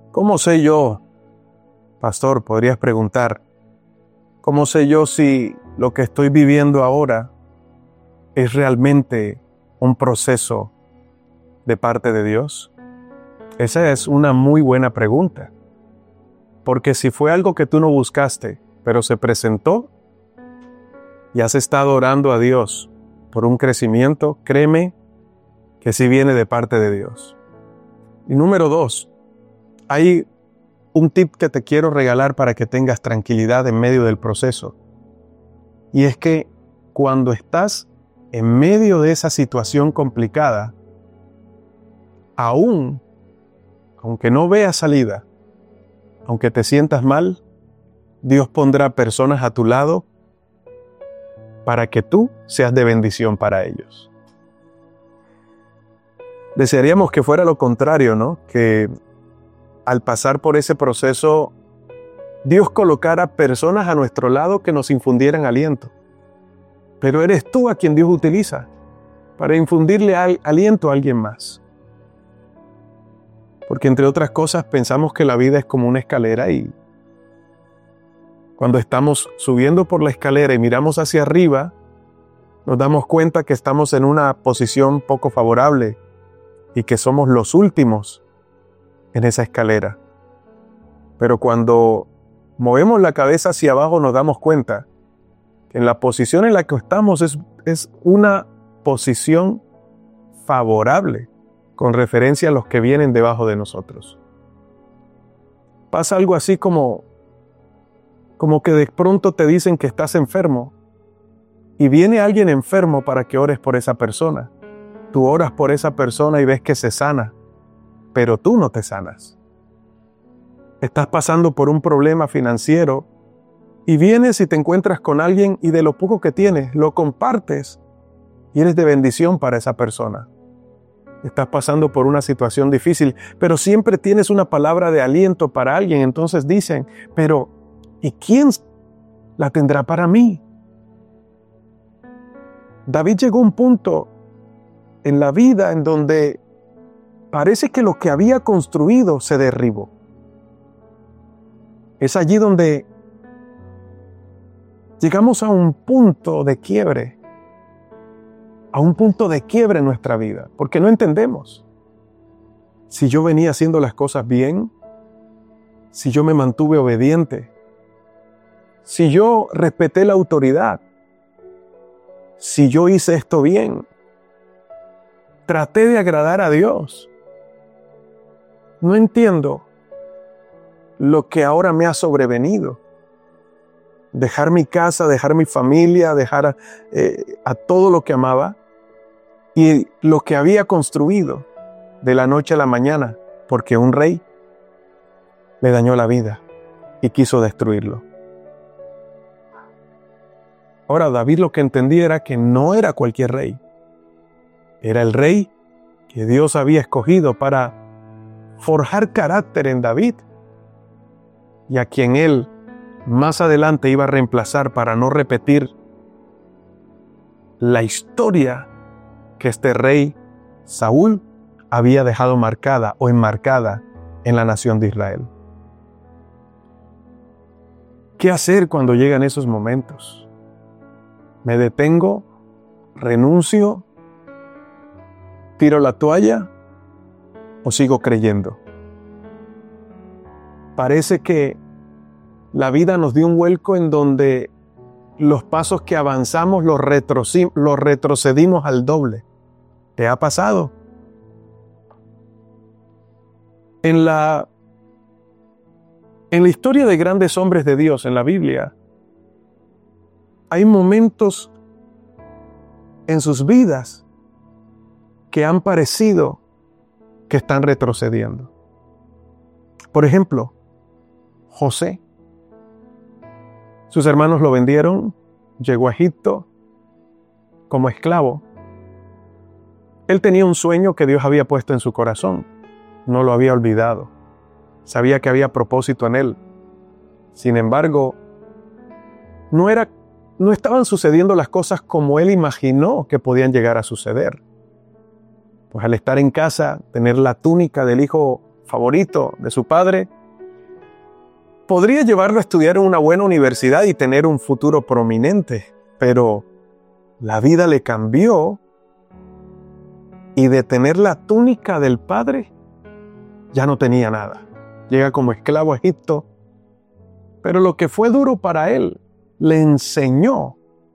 ¿Cómo sé yo, pastor? Podrías preguntar. ¿Cómo sé yo si lo que estoy viviendo ahora es realmente un proceso de parte de Dios? Esa es una muy buena pregunta. Porque si fue algo que tú no buscaste, pero se presentó y has estado orando a Dios por un crecimiento, créeme que sí viene de parte de Dios. Y número 2, hay un tip que te quiero regalar para que tengas tranquilidad en medio del proceso. Y es que cuando estás en medio de esa situación complicada, aunque no veas salida, aunque te sientas mal, Dios pondrá personas a tu lado para que tú seas de bendición para ellos. Desearíamos que fuera lo contrario, ¿no? Que al pasar por ese proceso, Dios colocara personas a nuestro lado que nos infundieran aliento. Pero eres tú a quien Dios utiliza para infundirle aliento a alguien más. Porque entre otras cosas pensamos que la vida es como una escalera y cuando estamos subiendo por la escalera y miramos hacia arriba, nos damos cuenta que estamos en una posición poco favorable y que somos los últimos en esa escalera. Pero cuando movemos la cabeza hacia abajo nos damos cuenta que en la posición en la que estamos es una posición favorable con referencia a los que vienen debajo de nosotros. Pasa algo así como que de pronto te dicen que estás enfermo y viene alguien enfermo para que ores por esa persona. Tú oras por esa persona y ves que se sana, pero tú no te sanas. Estás pasando por un problema financiero y vienes y te encuentras con alguien y de lo poco que tienes lo compartes y eres de bendición para esa persona. Estás pasando por una situación difícil, pero siempre tienes una palabra de aliento para alguien. Entonces dicen, pero ¿y quién la tendrá para mí? David llegó a un punto en la vida en donde parece que lo que había construido se derribó. Es allí donde llegamos a un punto de quiebre, en nuestra vida, porque no entendemos si yo venía haciendo las cosas bien, si yo me mantuve obediente, si yo respeté la autoridad, si yo hice esto bien, traté de agradar a Dios. No entiendo lo que ahora me ha sobrevenido. Dejar mi casa, dejar mi familia, dejar a todo lo que amaba y lo que había construido de la noche a la mañana, porque un rey le dañó la vida y quiso destruirlo. Ahora David lo que entendía era que no era cualquier rey. Era el rey que Dios había escogido para forjar carácter en David y a quien él más adelante iba a reemplazar para no repetir la historia que este rey Saúl había dejado marcada o enmarcada en la nación de Israel. ¿Qué hacer cuando llegan esos momentos? ¿Me detengo? ¿Renuncio? ¿Tiro la toalla? ¿O sigo creyendo? Parece que la vida nos dio un vuelco en donde los pasos que avanzamos los retrocedimos al doble. ¿Te ha pasado? En la historia de grandes hombres de Dios en la Biblia, hay momentos en sus vidas que han parecido que están retrocediendo. Por ejemplo, José. Sus hermanos lo vendieron, llegó a Egipto como esclavo. Él tenía un sueño que Dios había puesto en su corazón. No lo había olvidado. Sabía que había propósito en él. Sin embargo, no estaban sucediendo las cosas como él imaginó que podían llegar a suceder. Pues al estar en casa, tener la túnica del hijo favorito de su padre, podría llevarlo a estudiar en una buena universidad y tener un futuro prominente, pero la vida le cambió y de tener la túnica del padre, ya no tenía nada. Llega como esclavo a Egipto, pero lo que fue duro para él, le enseñó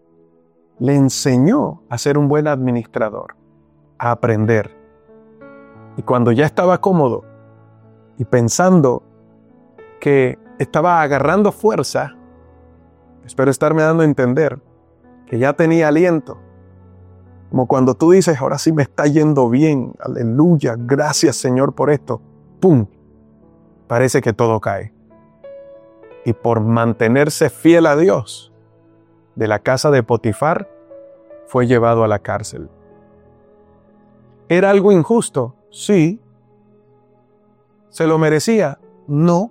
a ser un buen administrador, a aprender. Y cuando ya estaba cómodo y pensando que estaba agarrando fuerza, espero estarme dando a entender que ya tenía aliento, como cuando tú dices, ahora sí me está yendo bien, aleluya, gracias Señor por esto, ¡pum! Parece que todo cae. Y por mantenerse fiel a Dios, de la casa de Potifar, fue llevado a la cárcel. ¿Era algo injusto? Sí. ¿Se lo merecía? No.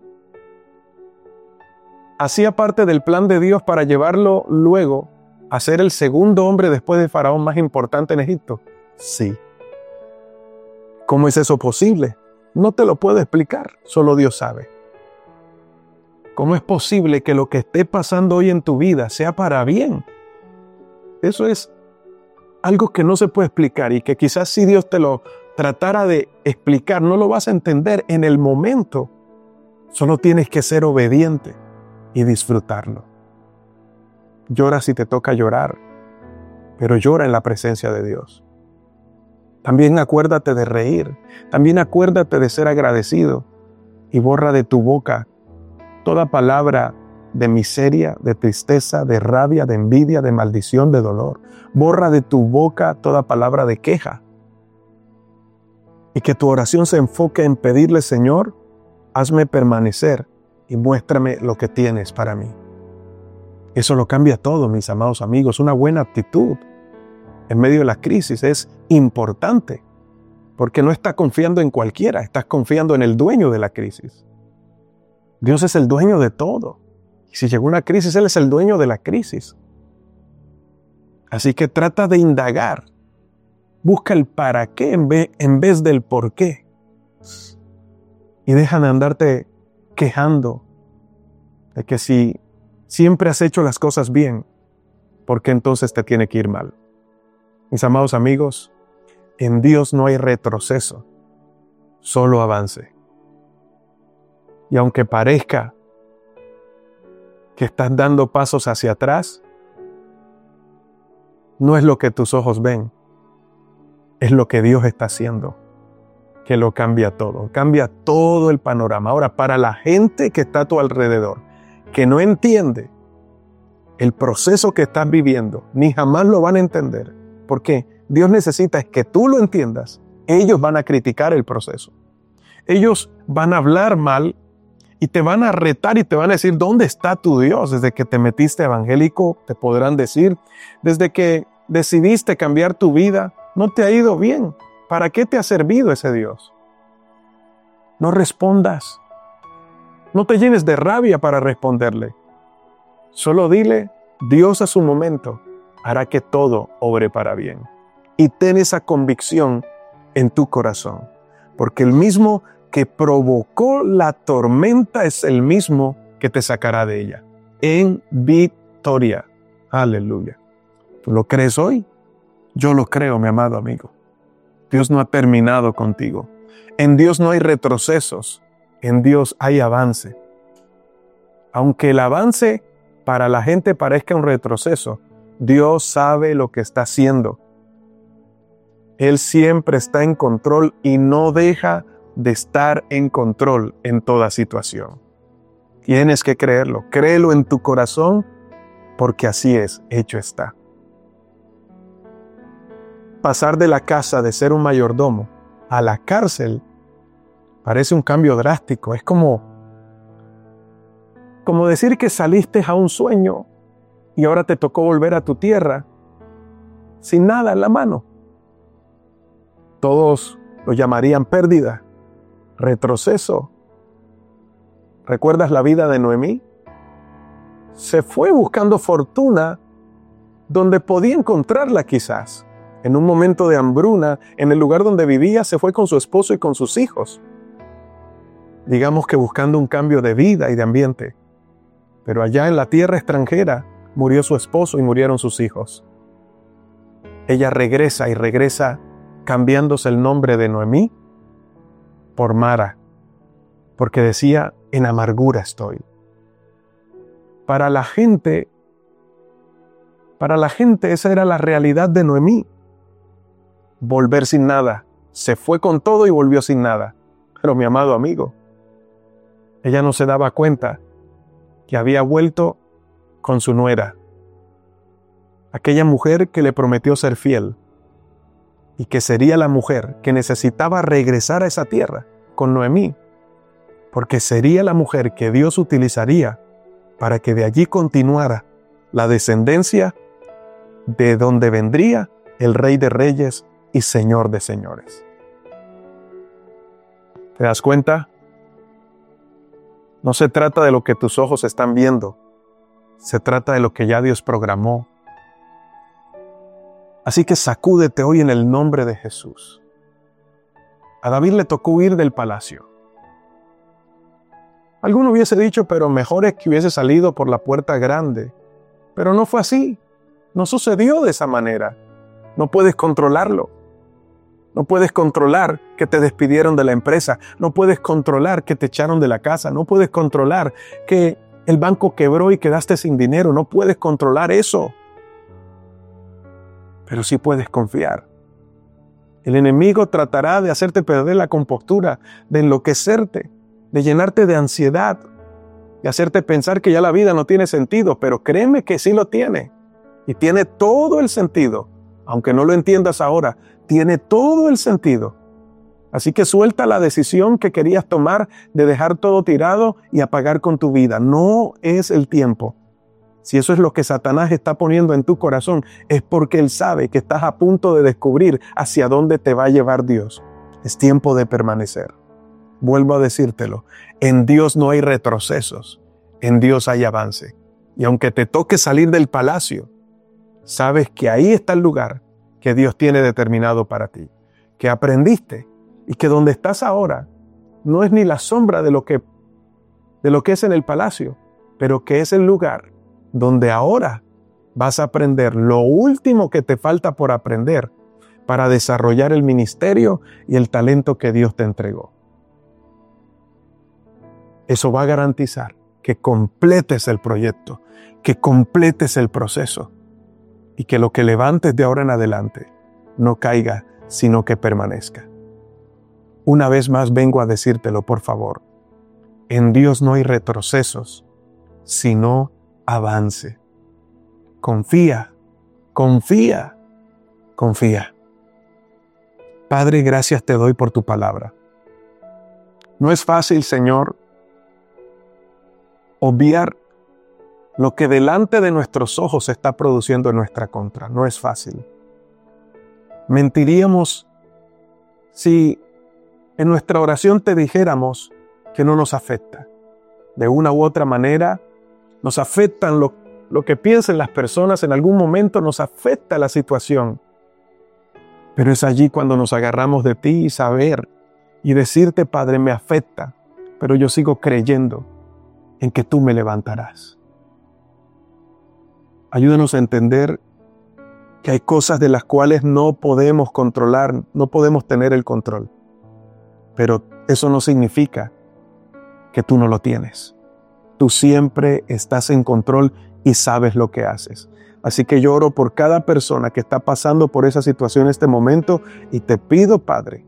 ¿Hacía parte del plan de Dios para llevarlo luego a ser el segundo hombre después de Faraón más importante en Egipto? Sí. ¿Cómo es eso posible? No te lo puedo explicar, solo Dios sabe. ¿Cómo es posible que lo que esté pasando hoy en tu vida sea para bien? Eso es algo que no se puede explicar y que quizás si Dios te lo tratara de explicar, no lo vas a entender en el momento. Solo tienes que ser obediente y disfrutarlo. Llora si te toca llorar, pero llora en la presencia de Dios. También acuérdate de reír, también acuérdate de ser agradecido y borra de tu boca toda palabra de miseria, de tristeza, de rabia, de envidia, de maldición, de dolor. Borra de tu boca toda palabra de queja. Y que tu oración se enfoque en pedirle, Señor, hazme permanecer y muéstrame lo que tienes para mí. Eso lo cambia todo, mis amados amigos. Una buena actitud en medio de la crisis es importante, porque no estás confiando en cualquiera, estás confiando en el dueño de la crisis. Dios es el dueño de todo. Y si llegó una crisis, Él es el dueño de la crisis. Así que trata de indagar. Busca el para qué en vez del por qué. Y deja de andarte quejando de que si siempre has hecho las cosas bien, ¿por qué entonces te tiene que ir mal? Mis amados amigos, en Dios no hay retroceso, solo avance. Y aunque parezca que estás dando pasos hacia atrás, no es lo que tus ojos ven, es lo que Dios está haciendo, que lo cambia todo el panorama. Ahora, para la gente que está a tu alrededor, que no entiende el proceso que estás viviendo, ni jamás lo van a entender, porque Dios necesita es que tú lo entiendas. Ellos van a criticar el proceso. Ellos van a hablar mal y te van a retar y te van a decir, ¿dónde está tu Dios? Desde que te metiste evangélico, te podrán decir, desde que decidiste cambiar tu vida, no te ha ido bien. ¿Para qué te ha servido ese Dios? No respondas. No te llenes de rabia para responderle. Solo dile, Dios a su momento hará que todo obre para bien. Y ten esa convicción en tu corazón, porque el mismo que provocó la tormenta es el mismo que te sacará de ella, en victoria. Aleluya. ¿Tú lo crees hoy? Yo lo creo, mi amado amigo. Dios no ha terminado contigo. En Dios no hay retrocesos, en Dios hay avance. Aunque el avance para la gente parezca un retroceso, Dios sabe lo que está haciendo. Él siempre está en control y no deja de estar en control en toda situación. Tienes que creerlo. Créelo en tu corazón, porque así es, hecho está. Pasar de la casa de ser un mayordomo a la cárcel parece un cambio drástico. Es como decir que saliste a un sueño y ahora te tocó volver a tu tierra sin nada en la mano. Todos lo llamarían pérdida, retroceso. ¿Recuerdas la vida de Noemí? Se fue buscando fortuna donde podía encontrarla quizás. En un momento de hambruna, en el lugar donde vivía, se fue con su esposo y con sus hijos. digamos que buscando un cambio de vida y de ambiente. Pero allá en la tierra extranjera murió su esposo y murieron sus hijos. Ella regresa y regresa cambiándose el nombre de Noemí por Mara, porque decía, en amargura estoy. Para la gente esa era la realidad de Noemí. Volver sin nada. Se fue con todo y volvió sin nada. Pero mi amado amigo, ella no se daba cuenta que había vuelto con su nuera, aquella mujer que le prometió ser fiel y que sería la mujer que necesitaba regresar a esa tierra con Noemí, porque sería la mujer que Dios utilizaría para que de allí continuara la descendencia de donde vendría el Rey de Reyes y Señor de Señores. ¿Te das cuenta? No se trata de lo que tus ojos están viendo, se trata de lo que ya Dios programó. Así que sacúdete hoy en el nombre de Jesús. A David le tocó huir del palacio. Alguno hubiese dicho, pero mejor es que hubiese salido por la puerta grande. Pero no fue así. No sucedió de esa manera. No puedes controlarlo. No puedes controlar que te despidieron de la empresa. No puedes controlar que te echaron de la casa. No puedes controlar que el banco quebró y quedaste sin dinero. No puedes controlar eso. Pero sí puedes confiar. El enemigo tratará de hacerte perder la compostura, de enloquecerte, de llenarte de ansiedad, de hacerte pensar que ya la vida no tiene sentido, pero créeme que sí lo tiene. Y tiene todo el sentido. Aunque no lo entiendas ahora, tiene todo el sentido. Así que suelta la decisión que querías tomar de dejar todo tirado y apagar con tu vida. No es el tiempo. Si eso es lo que Satanás está poniendo en tu corazón, es porque él sabe que estás a punto de descubrir hacia dónde te va a llevar Dios. Es tiempo de permanecer. Vuelvo a decírtelo, en Dios no hay retrocesos, en Dios hay avance. Y aunque te toque salir del palacio, sabes que ahí está el lugar que Dios tiene determinado para ti, que aprendiste y que donde estás ahora no es ni la sombra de lo que es en el palacio, pero que es el lugar donde ahora vas a aprender lo último que te falta por aprender para desarrollar el ministerio y el talento que Dios te entregó. Eso va a garantizar que completes el proyecto, que completes el proceso y que lo que levantes de ahora en adelante no caiga, sino que permanezca. Una vez más vengo a decírtelo, por favor. En Dios no hay retrocesos, sino avance. Confía, confía, confía. Padre, gracias te doy por tu palabra. No es fácil, Señor, obviar lo que delante de nuestros ojos se está produciendo en nuestra contra. No es fácil. Mentiríamos si en nuestra oración te dijéramos que no nos afecta. De una u otra manera, nos afectan lo que piensen las personas, en algún momento nos afecta la situación. Pero es allí cuando nos agarramos de ti y saber y decirte, Padre, me afecta, pero yo sigo creyendo en que tú me levantarás. Ayúdanos a entender que hay cosas de las cuales no podemos controlar, no podemos tener el control. Pero eso no significa que tú no lo tienes. Tú siempre estás en control y sabes lo que haces. Así que yo oro por cada persona que está pasando por esa situación en este momento y te pido, Padre,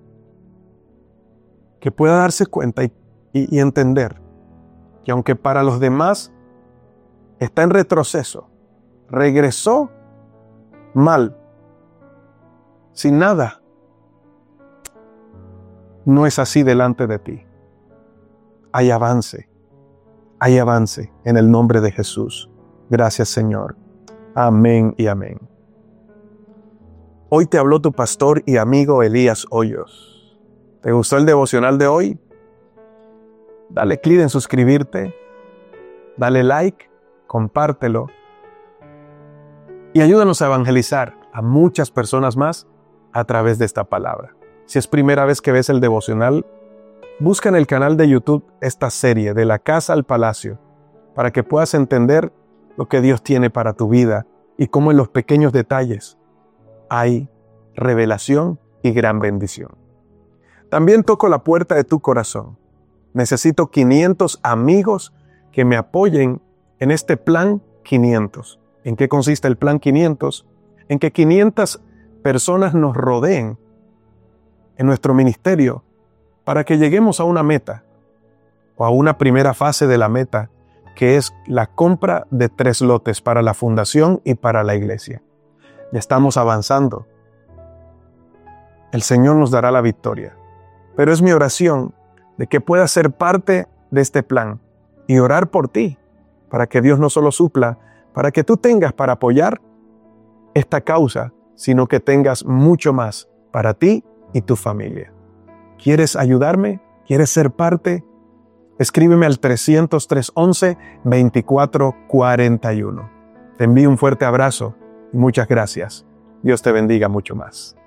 que pueda darse cuenta y entender que aunque para los demás está en retroceso, regresó mal, sin nada, no es así delante de ti. Hay avance en el nombre de Jesús. Gracias, Señor. Amén y amén. Hoy te habló tu pastor y amigo Elías Hoyos. ¿Te gustó el devocional de hoy? Dale clic en suscribirte, dale like, compártelo y ayúdanos a evangelizar a muchas personas más a través de esta palabra. Si es primera vez que ves el devocional, Busca en el canal de YouTube esta serie de la casa al palacio para que puedas entender lo que Dios tiene para tu vida y cómo en los pequeños detalles hay revelación y gran bendición. También toco la puerta de tu corazón. Necesito 500 amigos que me apoyen en este plan 500. ¿En qué consiste el plan 500? En que 500 personas nos rodeen en nuestro ministerio para que lleguemos a una meta o a una primera fase de la meta, que es la compra de 3 lotes para la fundación y para la iglesia. Ya estamos avanzando. El Señor nos dará la victoria. Pero es mi oración de que puedas ser parte de este plan y orar por ti, para que Dios no solo supla, para que tú tengas para apoyar esta causa, sino que tengas mucho más para ti y tu familia. ¿Quieres ayudarme? ¿Quieres ser parte? Escríbeme al 300-311-2441. Te envío un fuerte abrazo y muchas gracias. Dios te bendiga mucho más.